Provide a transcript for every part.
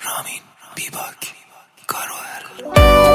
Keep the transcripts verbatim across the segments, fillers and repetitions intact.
رامین بیباک کاروهل.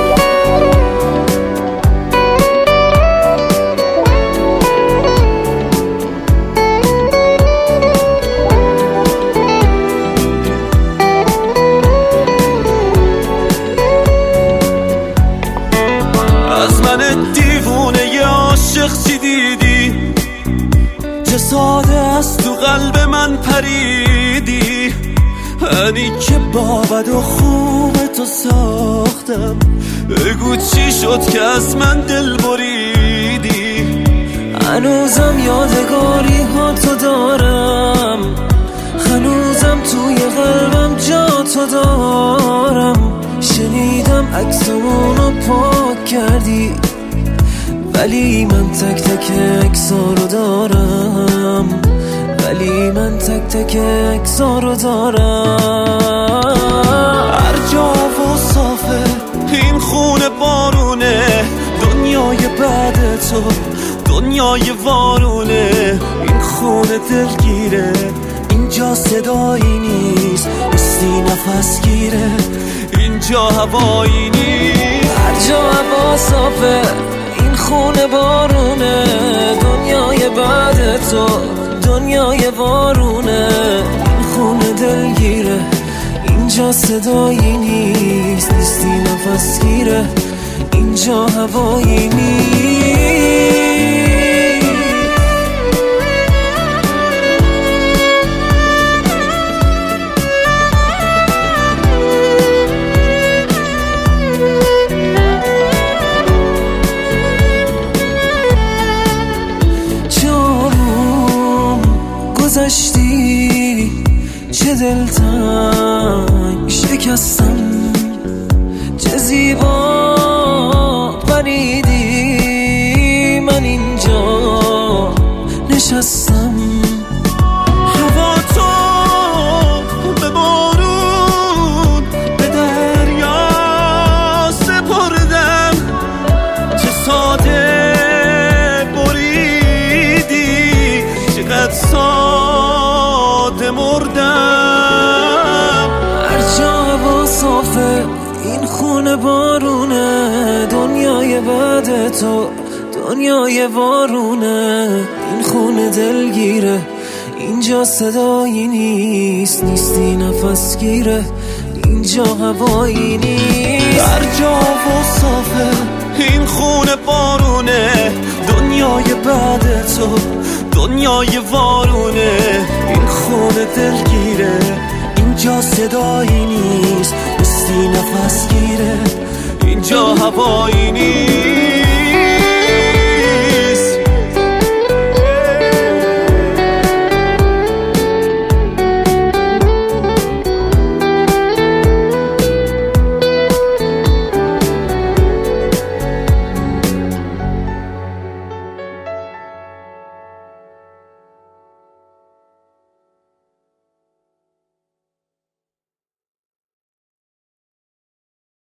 از من دیوونه ی عاشق چی دیدی؟ چه ساده است تو قلب من پریدی. انی که با بد و خوب تو ساختم، بگو چی شد که از من دل بریدی. هنوزم یادگاری ها تو دارم، هنوزم توی قلبم جا تو دارم. شنیدم عکسمونو پاک کردی، ولی من تک تک عکسا رو دارم، ولی من تک تک عکسا رو دارم. هر جا و صافه این خونه بارونه، دنیای بعد تو دنیای وارونه. این خونه دلگیره، اینجا صدایی نیست، استی نفس گیره، اینجا هوایی نیست. هر جا هوا صافه این خونه بارونه، دنیای بعد تو دنیای وارونه. این خونه دلگیره، اینجا صدایی نیست، نیستی نفس گیره، اینجا هوایی نیست. گذشتی چه دلتنگ شکستم، چه زیبا پریدی. من اینجا نشستم، هوا تو به بارون به دریا سپردم. چه ساده بریدی، چقدر ساده مردم. هر جا هوا صافه این خونه بارونه، دنیای بعد تو دنیای وارونه. این خونه دلگیره، اینجا صدایی نیست، نیستی نفس گیره، اینجا هوایی نیست. هر جا و صافه این خونه بارونه، دنیای بعد تو دنیای وارونه. این خونه دلگیره، اینجا صدایی نیست، نیستی نفس گیره، اینجا هوایی نیست.